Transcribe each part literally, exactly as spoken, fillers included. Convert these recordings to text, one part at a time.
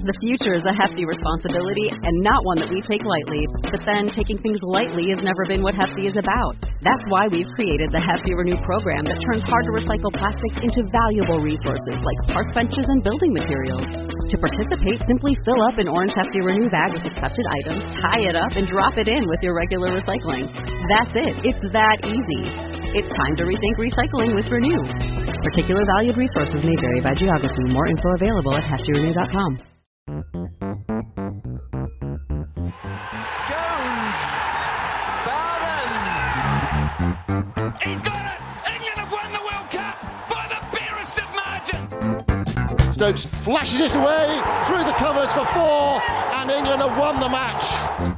The future is a hefty responsibility and not one that we take lightly. But then, taking things lightly has never been what Hefty is about. That's why we've created the Hefty Renew program that turns hard-to-recycle plastics into valuable resources like park benches and building materials. To participate, simply fill up an orange Hefty Renew bag with accepted items, tie it up, and drop it in with your regular recycling. That's it. It's that easy. It's time to rethink recycling with Renew. Particular valued resources may vary by geography. More info available at hefty renew dot com. Jones! Bowden! He's got it! England have won the World Cup by the barest of margins! Stokes flashes it away through the covers for four, and England have won the match.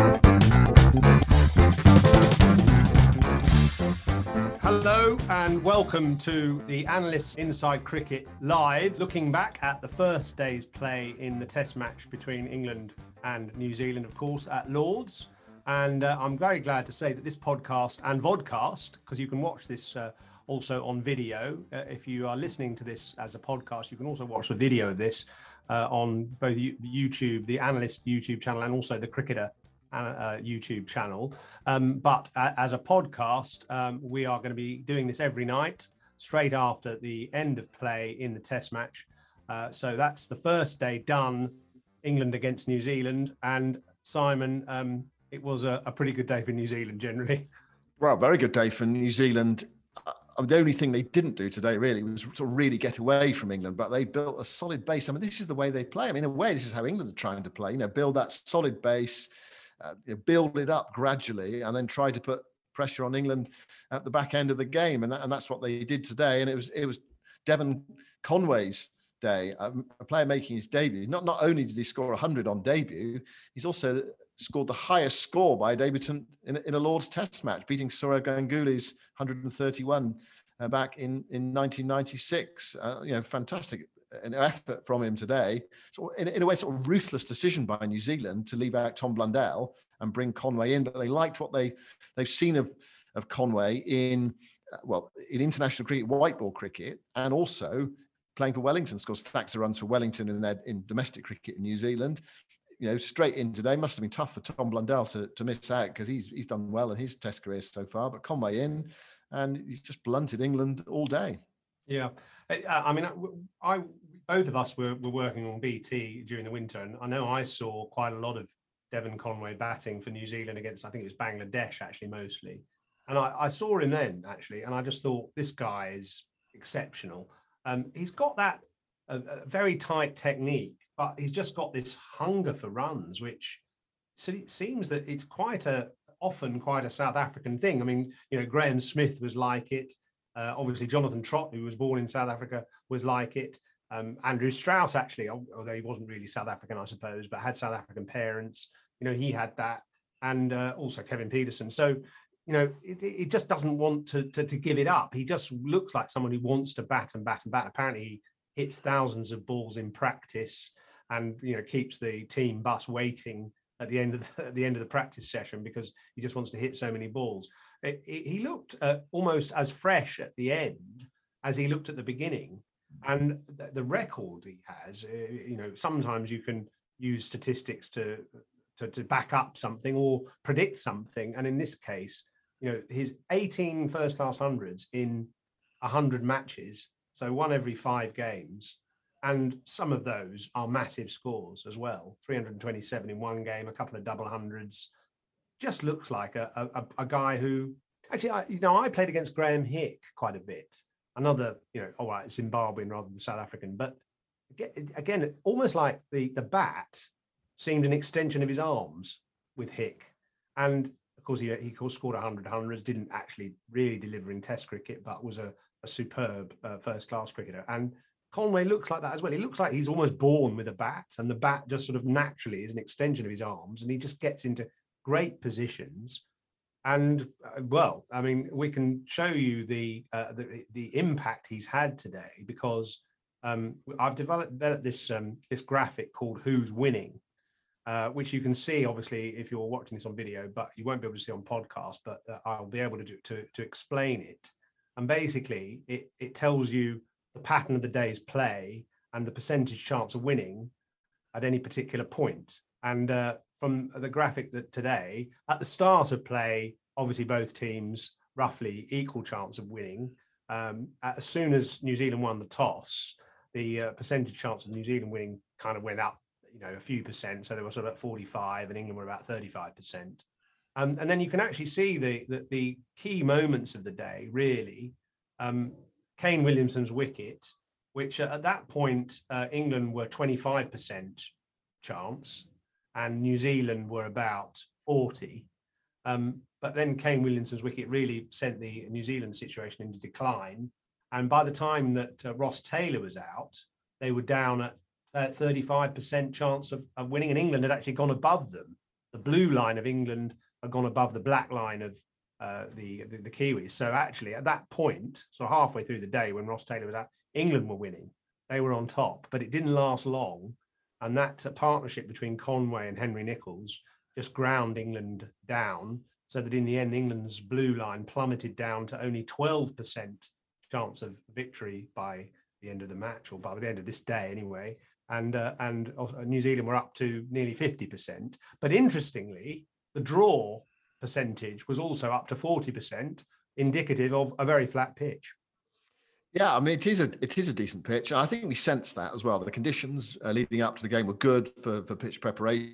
Hello and welcome to the Analysts Inside Cricket Live, looking back at the first day's play in the Test match between England and New Zealand, of course, at Lord's. And uh, I'm very glad to say that this podcast and vodcast, because you can watch this uh, also on video. Uh, if you are listening to this as a podcast, you can also watch the video of this uh, on both YouTube, the Analyst YouTube channel, and also the Cricketer Uh, YouTube channel. Um, but uh, as a podcast, um, we are going to be doing this every night, straight after the end of play in the Test match. Uh, so that's the first day done, England against New Zealand. And Simon, um, it was a, a pretty good day for New Zealand generally. Well, very good day for New Zealand. Uh, the only thing they didn't do today really was sort of really get away from England, but they built a solid base. I mean, this is the way they play. I mean, in a way, this is how England are trying to play, you know, build that solid base, Uh, you know, build it up gradually, and then try to put pressure on England at the back end of the game, and, that, and that's what they did today. And it was it was Devon Conway's day, um, a player making his debut. Not not only did he score one hundred on debut, he's also scored the highest score by a debutant in, in a Lord's Test match, beating Sourav Ganguly's one hundred thirty-one uh, back in in nineteen ninety-six. Uh, you know, fantastic. An effort from him today. So in, in a way, sort of ruthless decision by New Zealand to leave out Tom Blundell and bring Conway in, but they liked what they they've seen of of Conway in uh, well in international cricket, white ball cricket, and also playing for Wellington. Scores stacks of runs for Wellington in their in domestic cricket in New Zealand. You know, straight in today must have been tough for Tom Blundell to to miss out, because he's he's done well in his Test career so far. But Conway in, and he's just blunted England all day. Yeah, I mean, I both of us were, were working on B T during the winter, and I know I saw quite a lot of Devon Conway batting for New Zealand against, I think it was Bangladesh actually mostly, and I, I saw him then actually, and I just thought, this guy is exceptional. Um, he's got that a, a very tight technique, but he's just got this hunger for runs, which so it seems that it's quite a often quite a South African thing. I mean, you know, Graham Smith was like it. Uh, obviously, Jonathan Trott, who was born in South Africa, was like it. Um, Andrew Strauss, actually, although he wasn't really South African, I suppose, but had South African parents, you know, he had that. And uh, also Kevin Peterson. So, you know, it, it just doesn't want to, to, to give it up. He just looks like someone who wants to bat and bat and bat. Apparently, he hits thousands of balls in practice and, you know, keeps the team bus waiting at the end of the, at the end of the practice session because he just wants to hit so many balls. It, it, he looked uh, almost as fresh at the end as he looked at the beginning, and the, the record he has. Uh, you know, sometimes you can use statistics to, to to back up something or predict something, and in this case, you know, his eighteen first-class hundreds in one hundred matches, so one every five games, and some of those are massive scores as well. three hundred twenty-seven in one game, a couple of double hundreds. Just looks like a, a, a guy who, actually, I, you know, I played against Graham Hick quite a bit. Another, you know, all right, Zimbabwean rather than South African. But again, almost like the, the bat seemed an extension of his arms with Hick. And of course, he, he scored one hundred hundreds, didn't actually really deliver in Test cricket, but was a, a superb uh, first-class cricketer. And Conway looks like that as well. He looks like he's almost born with a bat, and the bat just sort of naturally is an extension of his arms, and he just gets into great positions. And uh, well, I mean, we can show you the uh, the, the impact he's had today, because um, I've developed, developed this um, this graphic called Who's Winning, uh, which you can see obviously if you're watching this on video, but you won't be able to see on podcast. But uh, I'll be able to do to to explain it. And basically, it it tells you the pattern of the day's play and the percentage chance of winning at any particular point. And uh, from the graphic that today, at the start of play, obviously both teams roughly equal chance of winning. Um, as soon as New Zealand won the toss, the uh, percentage chance of New Zealand winning kind of went up, you know, a few percent. So they were sort of at forty-five, and England were about thirty-five percent. Um, and then you can actually see the, the the key moments of the day, really. Um, Kane Williamson's wicket, which uh, at that point, uh, England were twenty-five percent chance and New Zealand were about forty. Um, but then Kane Williamson's wicket really sent the New Zealand situation into decline. And by the time that uh, Ross Taylor was out, they were down at uh, thirty-five percent chance of, of winning, and England had actually gone above them. The blue line of England had gone above the black line of uh, the, the the Kiwis. So actually, at that point, so halfway through the day when Ross Taylor was out, England were winning. They were on top, but it didn't last long. And that uh, partnership between Conway and Henry Nicholls just ground England down, so that in the end, England's blue line plummeted down to only twelve percent chance of victory by the end of the match, or by the end of this day anyway. And uh, and New Zealand were up to nearly fifty percent. But interestingly, the draw percentage was also up to forty percent, indicative of a very flat pitch. Yeah, I mean, it is a it is a decent pitch. I think we sensed that as well. The conditions uh, leading up to the game were good for, for pitch preparation.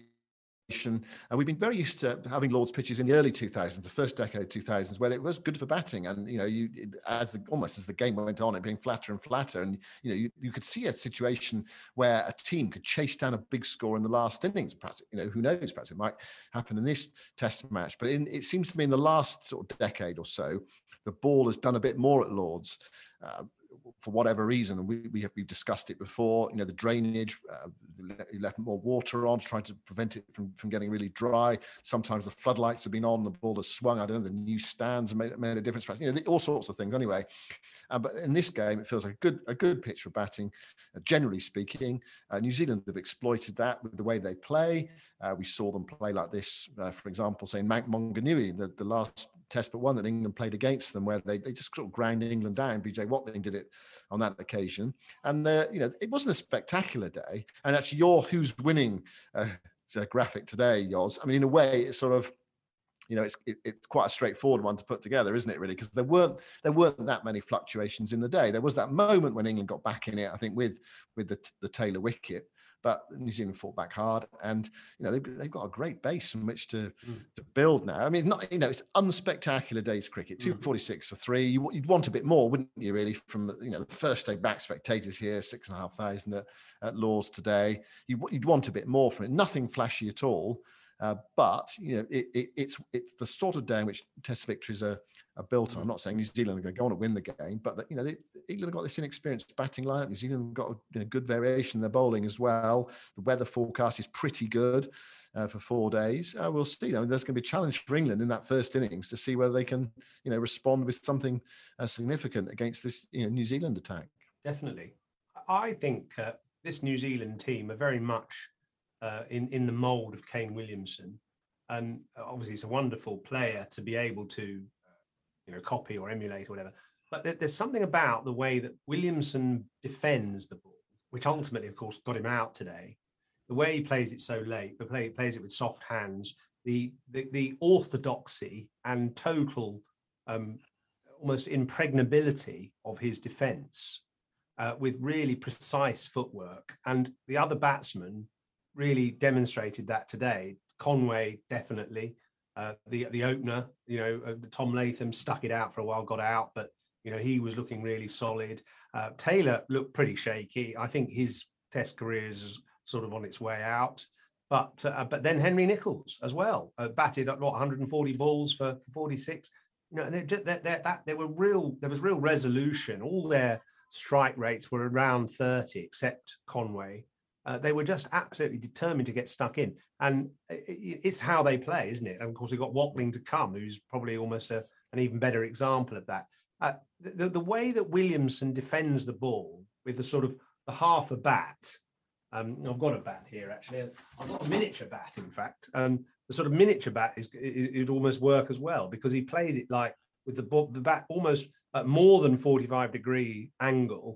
And we've been very used to having Lord's pitches in the early two thousands, the first decade of two thousands, where it was good for batting. And, you know, you as the, almost as the game went on, it being flatter and flatter. And, you know, you, you could see a situation where a team could chase down a big score in the last innings. Perhaps, you know, who knows, perhaps it might happen in this test match. But in, it seems to me in the last sort of decade or so, the ball has done a bit more at Lord's. Uh, for whatever reason, and we, we have we've discussed it before, you know, the drainage, uh, you left more water on to try to prevent it from, from getting really dry. Sometimes the floodlights have been on, the ball has swung, I don't know, the new stands have made, made a difference, you know, all sorts of things anyway. Uh, but in this game, it feels like a good a good pitch for batting, uh, generally speaking. Uh, New Zealand have exploited that with the way they play. Uh, we saw them play like this, uh, for example, say Mount Maunganui, the, the last test but one that England played against them, where they, they just sort of ground England down. B J Watling did it on that occasion. And, uh, you know, it wasn't a spectacular day. And actually your who's winning uh, graphic today, Yoz, I mean, in a way, it's sort of, you know, it's it, it's quite a straightforward one to put together, isn't it, really? Because there weren't there weren't that many fluctuations in the day. There was that moment when England got back in it, I think, with with the, the Taylor wicket. But New Zealand fought back hard, and you know they've, they've got a great base from which to, mm. to build now. I mean, not you know it's unspectacular days cricket. two forty-six for three. You, you'd want a bit more, wouldn't you? Really, from you know the first day back spectators here, six and a half thousand at, at Lord's today. You, you'd want a bit more from it. Nothing flashy at all, uh, but you know it, it, it's it's the sort of day in which Test victories are. are built on. I'm not saying New Zealand are going to go on and win the game, but you know, they, England have got this inexperienced batting lineup. New Zealand have got a you know, good variation in their bowling as well. The weather forecast is pretty good uh, for four days. Uh, we'll see. I mean, there's going to be a challenge for England in that first innings to see whether they can, you know, respond with something uh, significant against this you know, New Zealand attack. Definitely. I think uh, this New Zealand team are very much uh, in, in the mould of Kane Williamson. And obviously it's a wonderful player to be able to you know, copy or emulate or whatever. But there's something about the way that Williamson defends the ball, which ultimately, of course, got him out today. The way he plays it so late, the play he plays it with soft hands, the the, the orthodoxy and total um, almost impregnability of his defence uh, with really precise footwork. And the other batsmen really demonstrated that today. Conway, definitely. Uh, the the opener, you know, uh, Tom Latham stuck it out for a while, got out, but you know he was looking really solid. Uh, Taylor looked pretty shaky. I think his Test career is sort of on its way out. But uh, but then Henry Nicholls as well uh, batted at what one hundred forty balls for, for forty-six. You know, they're, they're, they're, that there were real there was real resolution. All their strike rates were around thirty, except Conway. Uh, they were just absolutely determined to get stuck in. And it's how they play, isn't it? And of course, we've got Watling to come, who's probably almost a, an even better example of that. Uh, the, the way that Williamson defends the ball with the sort of the half a bat, um, I've got a bat here, actually. I've got a miniature bat, in fact. Um, the sort of miniature bat, is it would almost work as well, because he plays it like with the, the bat almost at more than forty-five degree angle,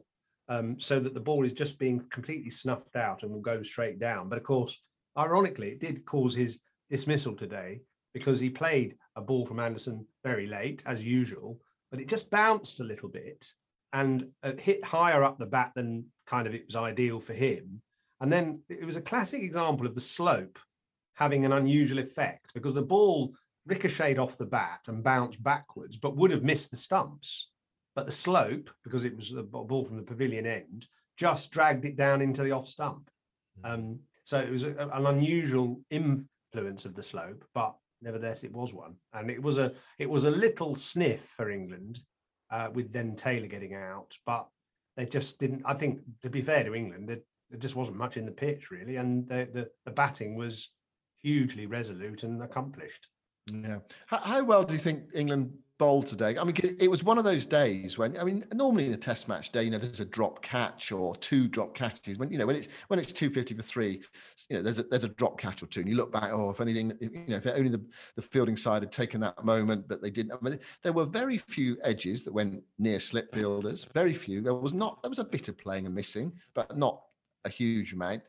um, so that the ball is just being completely snuffed out and will go straight down. But of course, ironically, it did cause his dismissal today because he played a ball from Anderson very late, as usual, but it just bounced a little bit and uh, hit higher up the bat than kind of it was ideal for him. And then it was a classic example of the slope having an unusual effect because the ball ricocheted off the bat and bounced backwards, but would have missed the stumps. But the slope, because it was a ball from the pavilion end, just dragged it down into the off stump. Um, so it was a, an unusual influence of the slope, but nevertheless, it was one. And it was a it was a little sniff for England, uh, with then Taylor getting out. But they just didn't, I think, to be fair to England, there, there just wasn't much in the pitch, really. And the, the, the batting was hugely resolute and accomplished. Yeah. How, how well do you think England bowled today? I mean, it was one of those days when, I mean, normally in a Test match day, you know, there's a drop catch or two drop catches. When you know when it's when it's two fifty for three, you know, there's a there's a drop catch or two, and you look back, oh, if anything, you know, if only the, the fielding side had taken that moment, but they didn't. I mean, there were very few edges that went near slip fielders. Very few. There was not. There was a bit of playing and missing, but not a huge amount.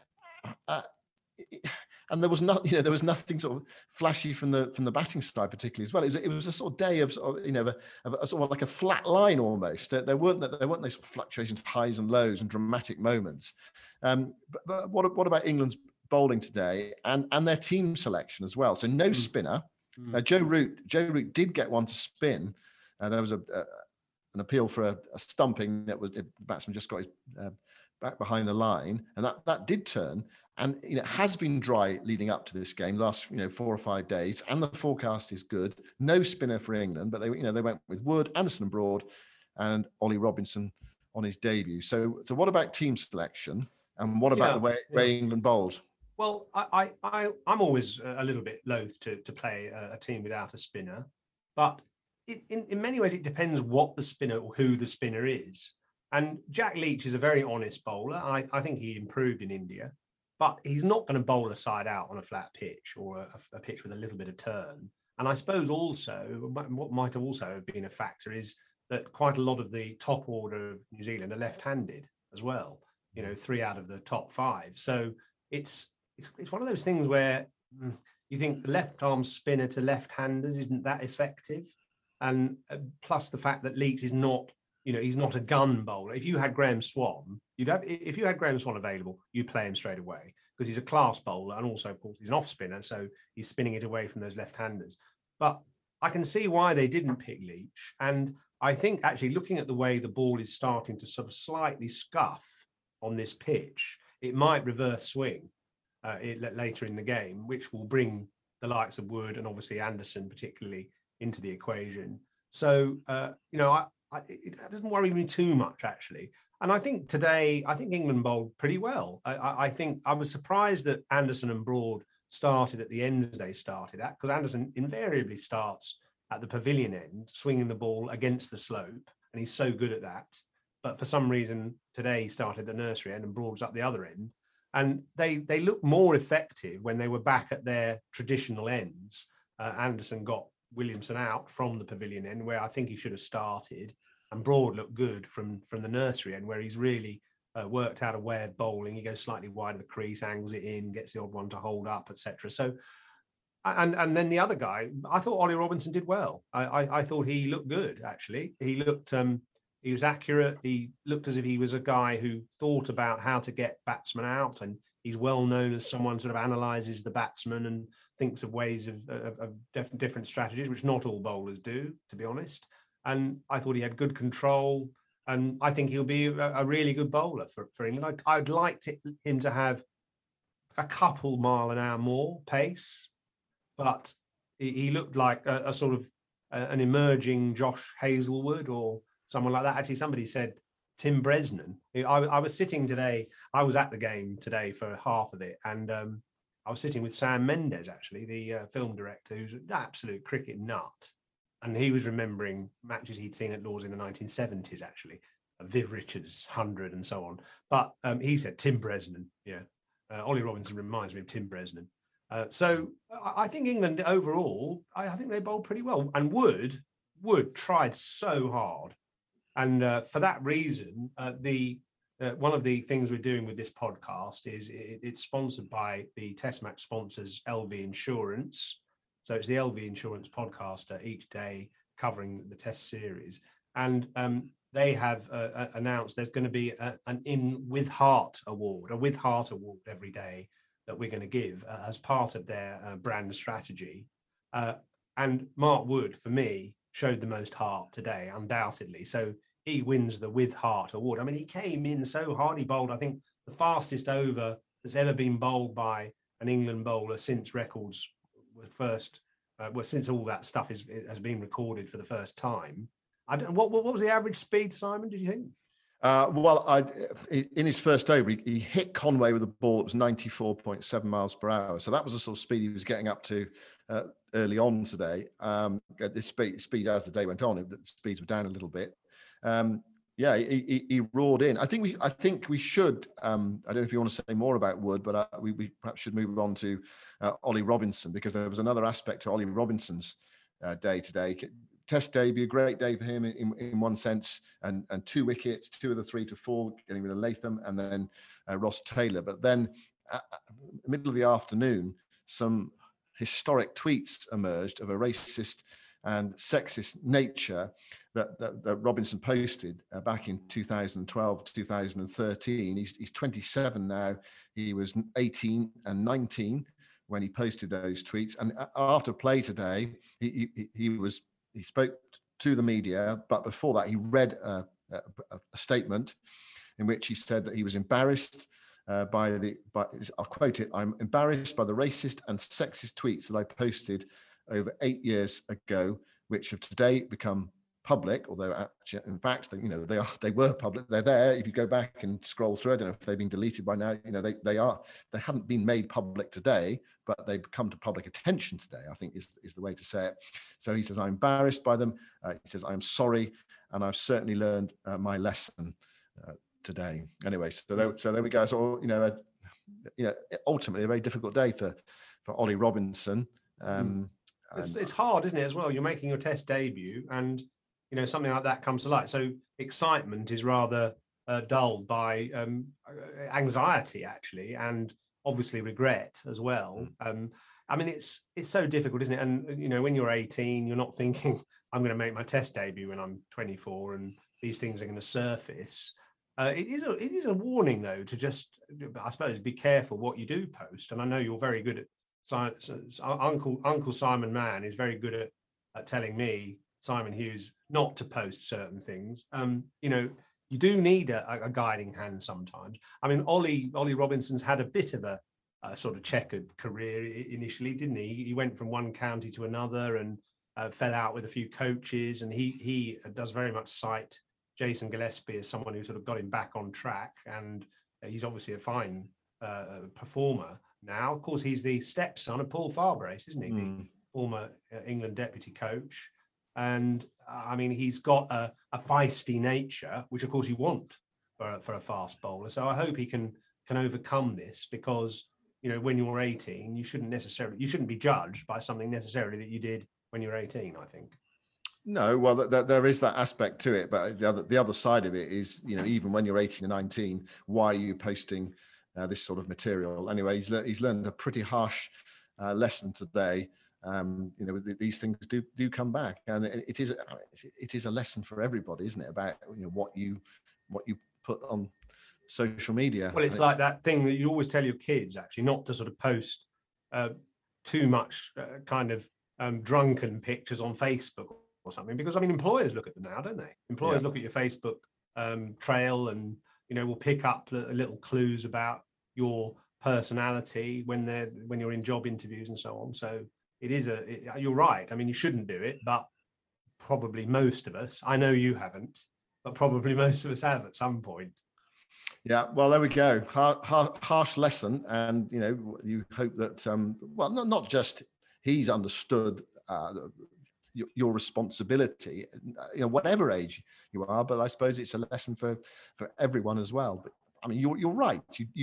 Uh, it, And there was not, you know, there was nothing sort of flashy from the from the batting side particularly as well. It was it was a sort of day of, sort of, you know, of a, of a sort of like a flat line almost. There, there weren't there weren't those sort of fluctuations, highs and lows, and dramatic moments. Um, but, but what what about England's bowling today and and their team selection as well? So no mm. spinner. Mm. Uh, Joe Root Joe Root did get one to spin. Uh, there was a, a an appeal for a, a stumping that was the batsman just got his uh, back behind the line, and that that did turn. And you know, it has been dry leading up to this game, last you know four or five days, and the forecast is good. No spinner for England, but they you know they went with Wood, Anderson and Broad, and Ollie Robinson on his debut. So, so what about team selection, and what about yeah, the way, yeah. way England bowled? Well, I, I I'm always a little bit loath to to play a, a team without a spinner, but it, in in many ways it depends what the spinner or who the spinner is. And Jack Leach is a very honest bowler. I I think he improved in India. But he's not going to bowl a side out on a flat pitch or a, a pitch with a little bit of turn. And I suppose also what might have also been a factor is that quite a lot of the top order of New Zealand are left-handed as well. You know, three out of the top five. So it's it's it's one of those things where you think the left-arm spinner to left-handers isn't that effective, and plus the fact that Leach is not. You know, he's not a gun bowler. If you had Graham Swan, you'd have. If you had Graham Swan available, you'd play him straight away because he's a class bowler, and also, of course, he's an off spinner, so he's spinning it away from those left-handers. But I can see why they didn't pick Leach, and I think actually looking at the way the ball is starting to sort of slightly scuff on this pitch, it might reverse swing uh, it, later in the game, which will bring the likes of Wood and obviously Anderson particularly into the equation. So uh, you know, I. I, it doesn't worry me too much, actually. And I think today, I think England bowled pretty well. I, I, I think I was surprised that Anderson and Broad started at the ends they started at, because Anderson invariably starts at the pavilion end, swinging the ball against the slope, and he's so good at that. But for some reason, today he started the nursery end and Broad's up the other end. And they they looked more effective when they were back at their traditional ends. Uh, Anderson got Williamson out from the pavilion end where I think he should have started, and Broad looked good from from the nursery end where he's really uh, worked out a way of bowling. He goes slightly wide of the crease, angles it in, gets the odd one to hold up, et cetera. So, and and then the other guy, I thought Ollie Robinson did well. I I, I thought he looked good actually. He looked um he was accurate. He looked as if he was a guy who thought about how to get batsmen out, and he's well known as someone sort of analyzes the batsman and thinks of ways of, of, of different strategies, which not all bowlers do, to be honest. And I thought he had good control, and I think he'll be a, a really good bowler for, for England. I'd, I'd like to, him to have a couple mile an hour more pace, but he, he looked like a, a sort of a, an emerging Josh Hazlewood or someone like that. Actually, somebody said Tim Bresnan. I, I was sitting today, I was at the game today for half of it, and um, I was sitting with Sam Mendes, actually, the uh, film director, who's an absolute cricket nut. And he was remembering matches he'd seen at Lord's in the nineteen seventies, actually, Viv Richards, one hundred and so on. But um, he said Tim Bresnan, yeah. Uh, Ollie Robinson reminds me of Tim Bresnan. Uh, so I, I think England overall, I, I think they bowled pretty well. And Wood, Wood tried so hard. and uh, for that reason, uh, the uh, one of the things we're doing with this podcast is it, it's sponsored by the Test Match sponsors L V Insurance. So it's the L V Insurance podcast uh, each day covering the Test series, and um, they have uh, announced there's going to be a, an In With Heart award, a With Heart award every day that we're going to give uh, as part of their uh, brand strategy. Uh, and Mark Wood, for me, showed the most heart today, undoubtedly. So he wins the With Heart award. I mean, he came in so hard. He bowled, I think, the fastest over that's ever been bowled by an England bowler since records were first, uh, well, since all that stuff is, has been recorded for the first time. I don't, what, what was the average speed, Simon, did you think? Uh, well, I, in his first over, he, he hit Conway with a ball that was ninety-four point seven miles per hour. So that was the sort of speed he was getting up to uh, early on today. Um, the speed, speed as the day went on, the speeds were down a little bit. Um, yeah, he, he, he roared in. I think we, I think we should. Um, I don't know if you want to say more about Wood, but uh, we, we perhaps should move on to uh, Ollie Robinson, because there was another aspect to Ollie Robinson's uh, day today. Test debut, great day for him in, in one sense, and, and two wickets, two of the three to four, getting rid of Latham, and then uh, Ross Taylor. But then, uh, middle of the afternoon, some historic tweets emerged of a racist and sexist nature that, that, that Robinson posted uh, back in two thousand twelve, two thousand thirteen. He's, he's twenty-seven now. He was eighteen and nineteen when he posted those tweets. And after play today, he, he, he was he spoke to the media, but before that, he read a, a, a statement in which he said that he was embarrassed uh, by the, by, I'll quote it, "I'm embarrassed by the racist and sexist tweets that I posted over eight years ago, which have today become public," although actually, in fact, you know, they are, they were public. They're there. If you go back and scroll through, I don't know if they've been deleted by now. You know, they they are, they haven't been made public today, but they've come to public attention today, I think is, is the way to say it. So he says, "I'm embarrassed by them." Uh, he says, "I'm sorry, and I've certainly learned uh, my lesson uh, today." Anyway, so there, so there we go. So, you know, uh, you know, ultimately a very difficult day for, for Ollie Robinson. Um, It's, and, it's hard, isn't it, as well? You're making your Test debut, and you know something like that comes to light. So excitement is rather uh, dulled by um, anxiety, actually, and obviously regret as well. Um, I mean, it's it's so difficult, isn't it? And you know, when you're eighteen, you're not thinking, "I'm going to make my Test debut when I'm twenty-four, and these things are going to surface." Uh, it is a it is a warning, though, to just, I suppose, be careful what you do post. And I know you're very good at. So, so, so Uncle Uncle Simon Mann is very good at, at telling me, Simon Hughes, not to post certain things. Um, you know, you do need a, a guiding hand sometimes. I mean, Ollie Ollie Robinson's had a bit of a, a sort of checkered career initially, didn't he? He went from one county to another and uh, fell out with a few coaches, and he he does very much cite Jason Gillespie as someone who sort of got him back on track, and he's obviously a fine uh, performer. Now, of course, he's the stepson of Paul Farbrace, isn't he? Mm. The former England deputy coach. And uh, I mean, he's got a, a feisty nature, which of course you want for, for a fast bowler. So I hope he can can overcome this, because, you know, when you're eighteen, you shouldn't necessarily, you shouldn't be judged by something necessarily that you did when you're eighteen, I think. No, well, th- th- there is that aspect to it. But the other, the other side of it is, you know, even when you're eighteen and nineteen, why are you posting Uh, this sort of material? Anyway, he's, le- he's learned a pretty harsh uh, lesson today. Um, you know, th- these things do do come back, and it, it is it is a lesson for everybody, isn't it? About, you know, what you what you put on social media. Well, it's, it's like that thing that you always tell your kids, actually, not to sort of post uh, too much uh, kind of um, drunken pictures on Facebook or something, because I mean, employers look at them now, don't they? Employers yeah. look at your Facebook um, trail and, you know, will pick up little clues about your personality when they're when you're in job interviews and so on. So it is a it, you're right. I mean, you shouldn't do it, but probably most of us, I know you haven't, but probably most of us have at some point. Yeah, well, there we go. Har- har- harsh lesson, and you know, you hope that um, well, not not just he's understood uh, your, your responsibility, you know, whatever age you are, but I suppose it's a lesson for for everyone as well. But I mean, you're you're right. You you,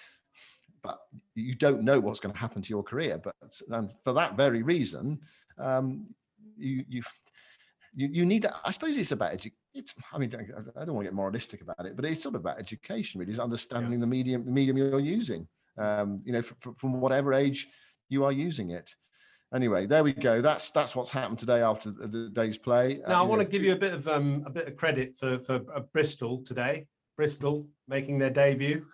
but you don't know what's going to happen to your career. But and for that very reason, um, you you you you need to. I suppose it's about edu- it's, I mean, I I don't want to get moralistic about it, but it's sort of about education, really, is understanding Yeah. the medium, the medium you're using, um, you know, f- f- from whatever age you are using it. Anyway, there we go. That's that's what's happened today after the, the day's play. Now, Uh, I want know, to give two- you a bit of um, a bit of credit for for uh, Bristol today. Bristol making their debut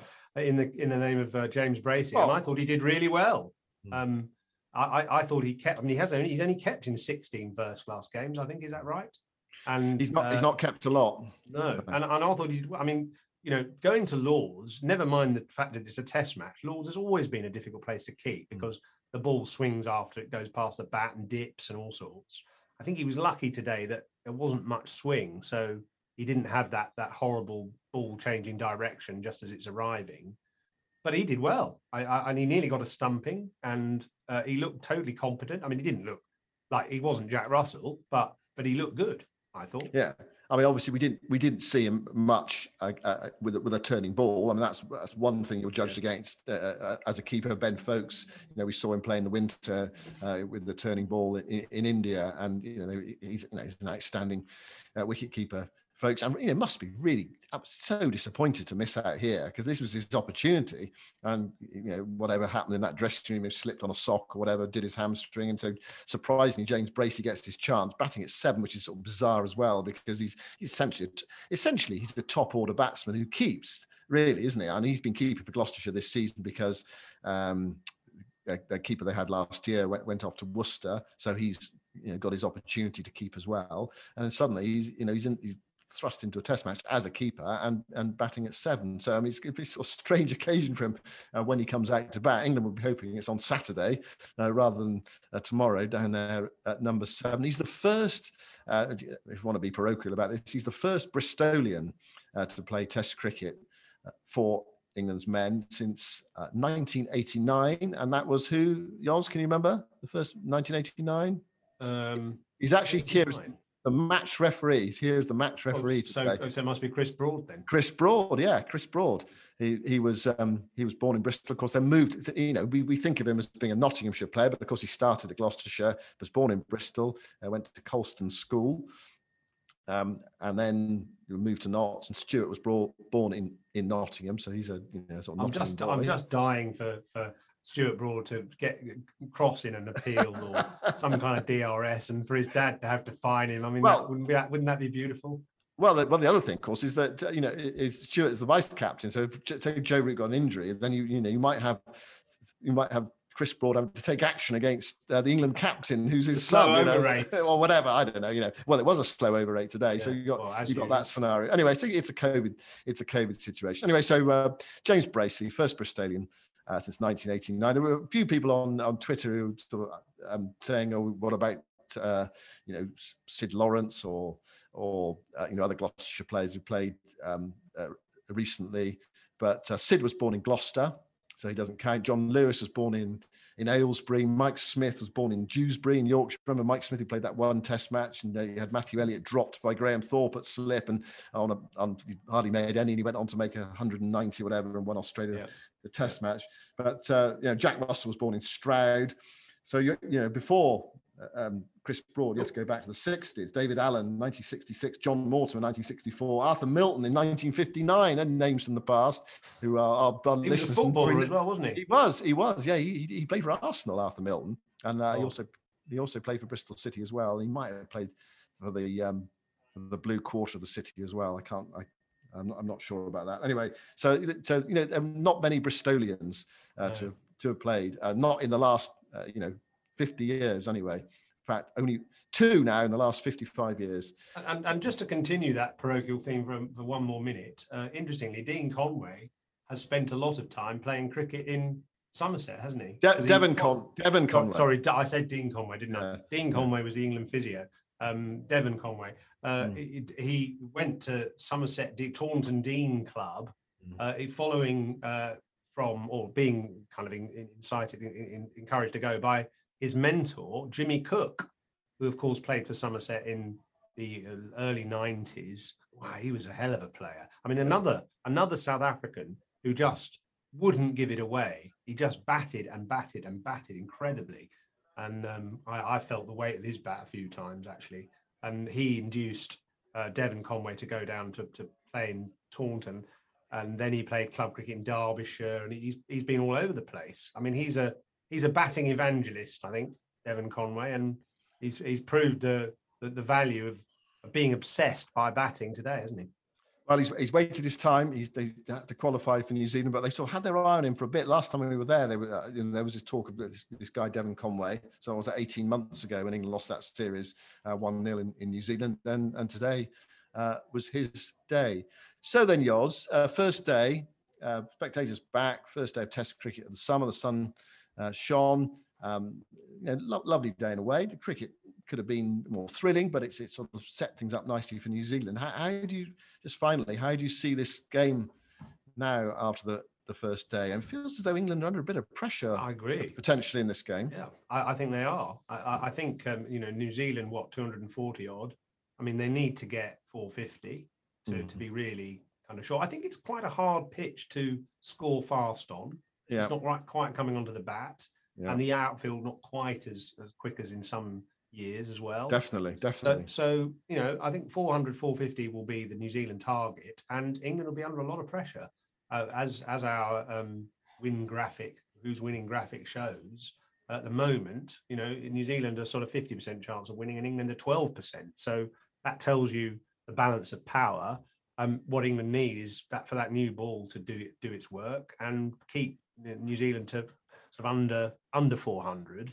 in the in the name of uh, James Bracey, Well- and I thought he did really well. Hmm. Um, I, I, I thought he kept. I mean, he has only he's only kept in sixteen first class games. I think, is that right? And He's not. uh, he's not kept a lot. No, and, and I thought he. I mean, you know, going to Lords. Never mind the fact that it's a Test match. Lords has always been a difficult place to keep because the ball swings after it goes past the bat and dips and all sorts. I think he was lucky today that there wasn't much swing, so he didn't have that that horrible ball changing direction just as it's arriving. But he did well, I, I, and he nearly got a stumping, and uh, he looked totally competent. I mean, he didn't look like he wasn't Jack Russell, but but he looked good, I thought. Yeah, I mean, obviously we didn't we didn't see him much uh, uh, with a, with a turning ball. I mean, that's that's one thing you're judged yeah. against uh, uh, as a keeper. Ben Folkes, you know, we saw him play in the winter uh, with the turning ball in, in India, and you know he's you know, he's an outstanding uh, wicket keeper. Folks, and you know, must be really so disappointed to miss out here because this was his opportunity, and you know whatever happened in that dressing room, he slipped on a sock or whatever, did his hamstring, and so surprisingly, James Bracey gets his chance, batting at seven, which is sort of bizarre as well because he's, he's essentially essentially he's the top order batsman who keeps, really, isn't he? And he's been keeper for Gloucestershire this season because um, the, the keeper they had last year went, went off to Worcester, so he's you know got his opportunity to keep as well, and then suddenly he's you know he's in. He's, thrust into a test match as a keeper and and batting at seven. So I mean, it's going to be a sort of strange occasion for him uh, when he comes out to bat. England will be hoping it's on Saturday uh, rather than uh, tomorrow down there at number seven. He's the first, uh, if you want to be parochial about this, he's the first Bristolian uh, to play Test cricket uh, for England's men since uh, nineteen eighty-nine, and that was who? Yoz, can you remember the first nineteen eighty-nine? Um, he's actually here as the match referee. Here's the match referee. Oh, so, so it must be Chris Broad then. Chris Broad, yeah, Chris Broad. He he was um, he was born in Bristol. Of course, then moved. You know, we, we think of him as being a Nottinghamshire player, but of course he started at Gloucestershire. Was born in Bristol. Uh, went to Colston School, um, and then moved to Notts. And Stuart was brought, born in in Nottingham, so he's a you know sort of I'm Nottingham just boy. I'm just dying for for. Stuart Broad to get cross in an appeal or some kind of D R S, and for his dad to have to fine him. I mean, well, that, wouldn't, be, wouldn't that be beautiful? Well, the, well, the other thing, of course, is that uh, you know is Stuart is the vice captain. So if say Joe Root got an injury, then you you know you might have you might have Chris Broad having to take action against uh, the England captain, who's his slow son, you know, overrates. or whatever. I don't know. You know, well, it was a slow over rate today, Yeah. so you got Well, you got you- that scenario. Anyway, so it's a COVID it's a COVID situation. Anyway, so uh, James Bracey, first Bristolian Uh, since nineteen eighty-nine. There were a few people on, on Twitter who sort of um, saying, "Oh, what about uh, you know Sid Lawrence or or uh, you know other Gloucestershire players who played um, uh, recently?" But uh, Sid was born in Gloucester, so he doesn't count. John Lewis was born in in Aylesbury. Mike Smith was born in Dewsbury in Yorkshire. Remember Mike Smith who played that one Test match, and uh, he had Matthew Elliott dropped by Graham Thorpe at slip, and on a on, he hardly made any. And he went on to make a one hundred ninety or whatever, and won Australia. Yeah. The Test match, but uh, you know Jack Russell was born in Stroud, so you you know before um, Chris Broad, you have to go back to the sixties. David Allen, nineteen sixty-six. John Mortimer, nineteen sixty-four. Arthur Milton in nineteen fifty-nine. And names from the past who are our He was a listeners. footballer as well, wasn't he? He was, he was, yeah. He, he played for Arsenal, Arthur Milton, and uh, Oh. he also he also played for Bristol City as well. He might have played for the um, for the blue quarter of the city as well. I can't. I, I'm not, I'm not sure about that. Anyway, so so you know, there are not many Bristolians uh, No. to to have played. Uh, not in the last uh, you know fifty years anyway. In fact, only two now in the last fifty-five years. And, and just to continue that parochial theme for, for one more minute, uh, interestingly, Dean Conway has spent a lot of time playing cricket in Somerset, hasn't he? De- 'Cause he- Devon Con Devon Oh, Conway. sorry, I said Dean Conway, didn't I? Yeah. Dean Conway was the England physio. Um, Devon Conway. Uh, Mm. it- he went to Somerset De- Taunton Dean Club, Mm. uh, it- following uh, from or being kind of in, in, incited, in, in, encouraged to go by his mentor Jimmy Cook, who of course played for Somerset in the uh, early nineties. Wow, he was a hell of a player. I mean, another another South African who just wouldn't give it away. He just batted and batted and batted incredibly. And um, I, I felt the weight of his bat a few times, actually. And he induced uh, Devon Conway to go down to, to play in Taunton, and then he played club cricket in Derbyshire, and he's he's been all over the place. I mean, he's a he's a batting evangelist, I think, Devon Conway, and he's he's proved uh, the the value of, of being obsessed by batting today, hasn't he? Well, he's, he's waited his time. He's they had to qualify for New Zealand, but they sort of had their eye on him for a bit. Last time we were there, they were, uh, you know, there was this talk of this, this guy, Devon Conway. So I was at eighteen months ago when England lost that series uh, one nil in, in New Zealand. And, and today uh, was his day. So then, Yoz, uh, first day, uh, spectators back, first day of Test cricket of the summer. The sun uh, shone. Um, you know, lo- lovely day in a way. The cricket could have been more thrilling, but it's, it's sort of set things up nicely for New Zealand. How, how do you, just finally, how do you see this game now after the, the first day? And it feels as though England are under a bit of pressure. I agree. Potentially in this game. Yeah, I, I think they are. I, I think, um, you know, New Zealand, what, two hundred forty odd? I mean, they need to get four fifty to, mm. to be really kind of sure. I think it's quite a hard pitch to score fast on. Yeah. It's not right, quite coming onto the bat. Yeah. And the outfield not quite as, as quick as in some years as well. Definitely, definitely. So, so, you know, I think four hundred, four fifty will be the New Zealand target, and England will be under a lot of pressure. Uh, as as our um, win graphic, who's winning graphic shows, at the moment, you know, New Zealand are sort of fifty percent chance of winning and England are twelve percent. So that tells you the balance of power. Um, what England need is that for that new ball to do do its work and keep New Zealand to sort of under under four hundred.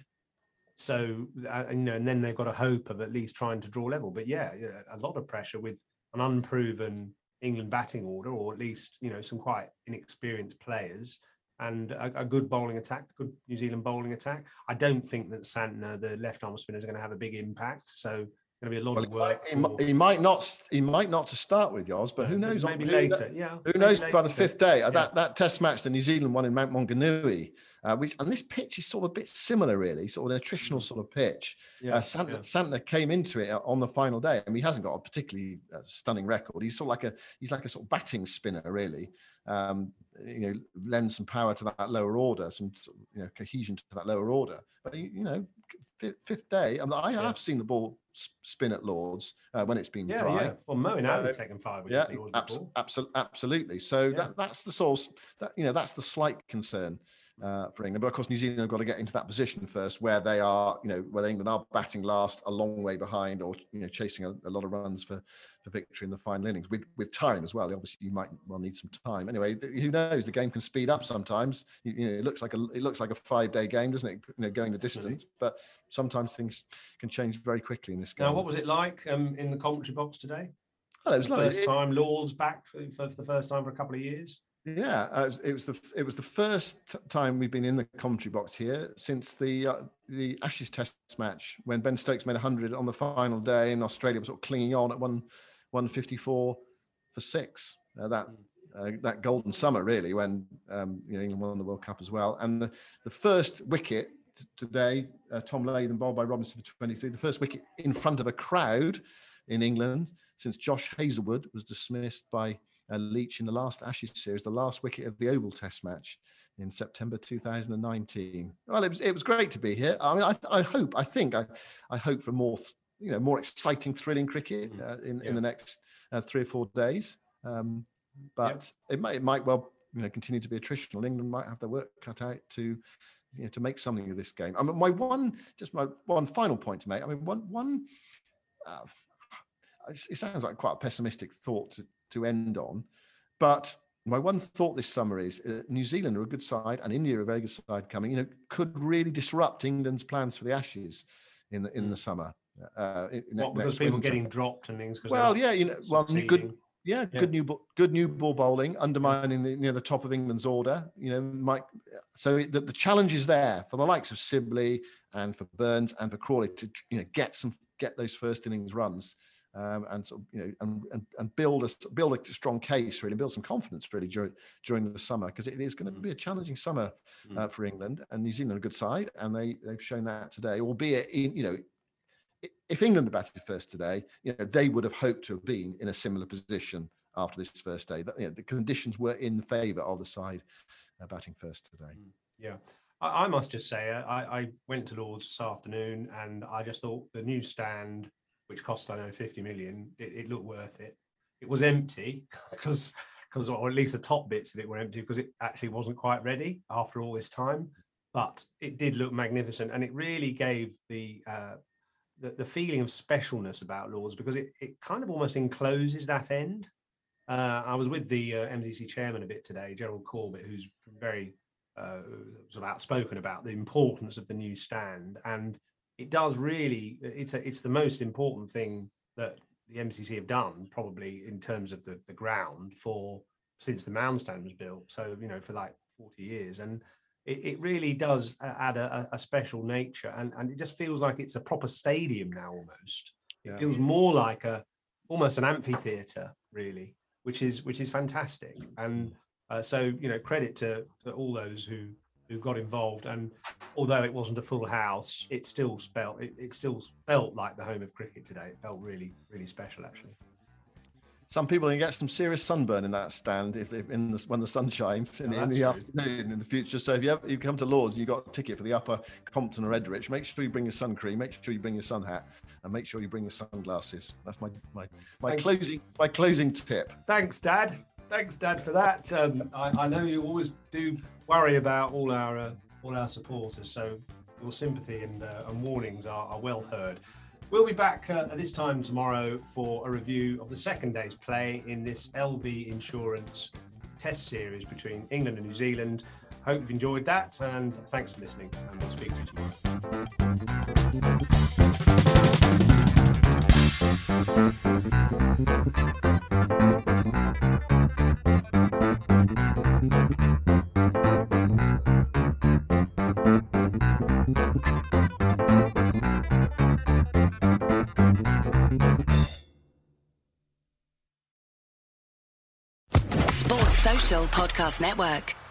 So, uh, you know, and then they've got a hope of at least trying to draw level. But yeah, yeah, a lot of pressure with an unproven England batting order, or at least, you know, some quite inexperienced players, and a, a good bowling attack, good New Zealand bowling attack. I don't think that Santner, the left-arm spinner, is going to have a big impact. So going to be a lot well, of work. He might, he might not. He might not to start with, Yoz, but who knows? Maybe who, later. Yeah. Who knows? Later. By the fifth day, yeah. that that Test match, the New Zealand one in Mount Maunganui, uh, which and this pitch is sort of a bit similar, really, sort of an attritional sort of pitch. Yeah. Uh, Santner, yeah. Santner came into it on the final day, I mean, he hasn't got a particularly uh, stunning record. He's sort of like a he's like a sort of batting spinner, really. Um, you know, lends some power to that lower order, some you know cohesion to that lower order. But you know, fifth, fifth day, I, mean, I yeah. have seen the ball spin at Lords uh, when it's been yeah, dry. Yeah, well, Moeen Ali has taken five yeah, Lords abs- before. Abso- absolutely. So yeah. that that's the source. That you know, that's the slight concern uh, for England. But of course, New Zealand have got to get into that position first, where they are, you know, where England are batting last, a long way behind, or you know, chasing a, a lot of runs for, for victory in the final innings with with time as well. Obviously, you might well need some time. Anyway, who knows? The game can speed up sometimes. You, you know, it looks like a it looks like a five day game, doesn't it? You know, going the distance, but sometimes things can change very quickly in this game. Now, what was it like um, in the commentary box today? Well, it was the like, first it, time Lords back for, for the first time for a couple of years. Yeah, uh, it was the it was the first time we've been in the commentary box here since the uh, the Ashes Test match when Ben Stokes made one hundred on the final day, and Australia was sort of clinging on at one one fifty four for six. Uh, that uh, that golden summer really when um, you know England won the World Cup as well, and the, the first wicket t- today, uh, Tom Latham bowled by Robinson for twenty-three. The first wicket in front of a crowd in England since Josh Hazlewood was dismissed by Uh, Leach in the last Ashes series, the last wicket of the Oval Test match in September two thousand nineteen. Well, it was it was great to be here. I mean, I, I hope, I think, I, I hope for more, you know, more exciting, thrilling cricket uh, in yeah. in the next uh, three or four days. Um, but yeah. it might it might well you know continue to be attritional. England might have their work cut out to you know to make something of this game. I mean, my one just my one final point to make. I mean, one one. Uh, it sounds like quite a pessimistic thought to, to end on, but my one thought this summer is uh, New Zealand are a good side and India are a very good side coming. You know, could really disrupt England's plans for the Ashes in the in the summer. Uh, in, what, because people winter. Getting dropped and things. Well, yeah, you know, well, good, yeah, yeah, good new good new ball bowling, undermining the you know the top of England's order. You know, Mike. So the, the challenge is there for the likes of Sibley and for Burns and for Crawley to you know get some get those first innings runs. Um, and sort of, you know, and, and and build a build a strong case, really, build some confidence, really, during during the summer, because it is going to be a challenging summer uh, for England, and New Zealand are a good side, and they they've shown that today. Albeit, in, you know, if England had batted first today, you know, they would have hoped to have been in a similar position after this first day. That you know, the conditions were in favour of the side uh, batting first today. Yeah. I, I must just say, I, I went to Lords this afternoon, and I just thought the new stand which cost, I know, fifty million, it, it looked worth it. It was empty because, because, or at least the top bits of it were empty because it actually wasn't quite ready after all this time. But it did look magnificent, and it really gave the uh, the, the feeling of specialness about Lords, because it, it kind of almost encloses that end. Uh, I was with the uh, M C C chairman a bit today, Gerald Corbett, who's very uh, sort of outspoken about the importance of the new stand, and it does really. It's a, it's the most important thing that the M C C have done, probably in terms of the, the ground for since the Mound stand was built. So you know, for like forty years, and it, it really does add a, a special nature, and, and it just feels like it's a proper stadium now. Almost, it Yeah. feels more like a almost an amphitheatre, really. Which is which is fantastic, and uh, so you know, credit to, to all those who who got involved. And although it wasn't a full house, it still felt it, it still felt like the home of cricket today. It felt really really special, actually. Some people can get some serious sunburn in that stand if they in the, when the sun shines in, Oh, in that's the true. afternoon in the future. So if you have, you come to Lords, you got a ticket for the Upper Compton or Edrich. Make sure you bring your sun cream. Make sure you bring your sun hat, and make sure you bring your sunglasses. That's my my my Thank closing my closing tip. Thanks, Dad. Thanks, Dad, for that. Um, I, I know you always do worry about all our uh, all our supporters, so your sympathy and, uh, and warnings are, are well heard. We'll be back uh, at this time tomorrow for a review of the second day's play in this L V Insurance Test Series between England and New Zealand. Hope you've enjoyed that, and thanks for listening, and we'll speak to you Sports Social Podcast Network.